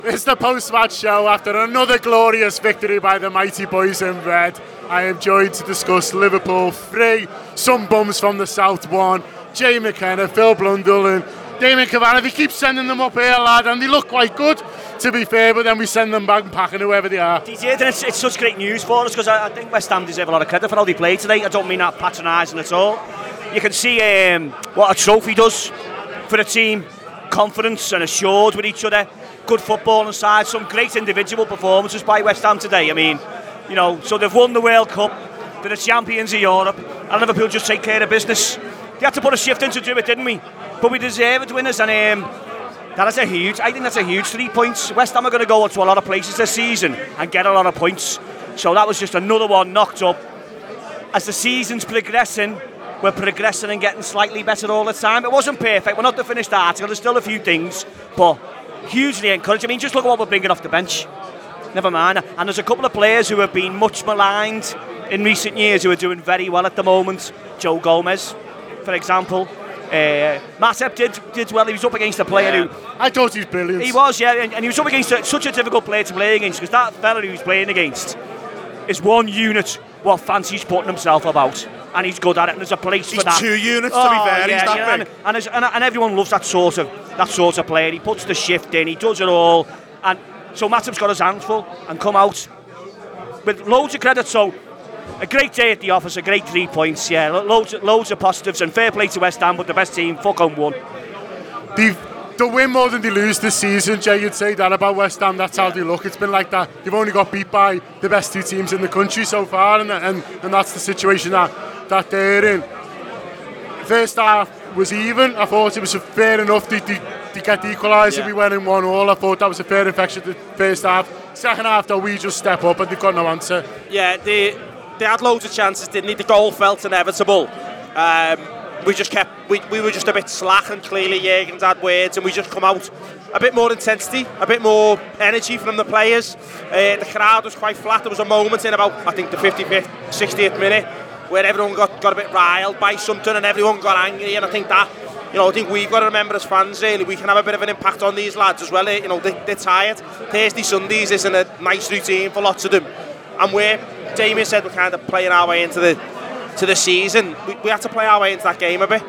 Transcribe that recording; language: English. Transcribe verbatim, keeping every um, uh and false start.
It's the post-match show after another glorious victory by the mighty boys in red. I am joined to discuss Liverpool three, some bums from the south one, Jay McKenna, Phil Blundell and Damien Cavanagh. They keep sending them up here, lad, and they look quite good, to be fair, but then we send them back and packing whoever they are. They did, and it's, it's such great news for us, because I, I think West Ham deserve a lot of credit for how they played today. I don't mean that patronising at all. You can see um, what a trophy does for a team. Confidence and assured with each other. Good football inside. Some great individual performances by West Ham today. I mean, you know, so they've won the World Cup. They're the champions of Europe. And Liverpool just take care of business. They had to put a shift in to do it, didn't we? But we deserved winners, and um, that is a huge. I think that's a huge three points. West Ham are going to go to a lot of places this season and get a lot of points. So that was just another one knocked up. As the season's progressing, we're progressing and getting slightly better all the time. It wasn't perfect. We're not the finished article. There's still a few things, but hugely encouraging. I mean, just look at what we're bringing off the bench. Never mind. And there's a couple of players who have been much maligned in recent years who are doing very well at the moment. Joe Gomez, for example. Uh, Matip did did well. He was up against a player yeah. who... I thought he was brilliant. He was, yeah. And, and he was up against a, such a difficult player to play against, because that fella he was playing against is one unit what fancies putting himself about. And he's good at it, and there's a place he's for that. Two units oh, to be fair. Yeah, he's that yeah, big. And, and, and, and everyone loves that sort of that sort of player. He puts the shift in, he does it all, and so Matip's got his hands full and come out with loads of credit. So a great day at the office, a great three points. Yeah, loads, loads of positives, and fair play to West Ham, but the best team fucking won. They've they win more than they lose this season, Jay. You'd say that about West Ham. That's how they look. It's been like that. They've only got beat by the best two teams in the country so far, and and, and that's the situation that. that they're in. First half was even. I thought it was fair enough to, to, to get the equaliser. Yeah. We went in one all. I thought that was a fair infection the first half. Second half though, we just step up and they've got no answer. Yeah, they they had loads of chances, didn't they? The goal felt inevitable. Um, we just kept we, we were just a bit slack, and clearly Jurgen's had words, and we just come out a bit more intensity, a bit more energy from the players. Uh, the crowd was quite flat. There was a moment in about I think the fifty-fifth, sixtieth minute where everyone got, got a bit riled by something and everyone got angry, and I think that, you know, I think we've got to remember as fans, really, we can have a bit of an impact on these lads as well. You know, they, they're tired. Thursday, Sundays isn't a nice routine for lots of them, and we're, Damien said, we're kind of playing our way into the to the season. We, we have to play our way into that game a bit.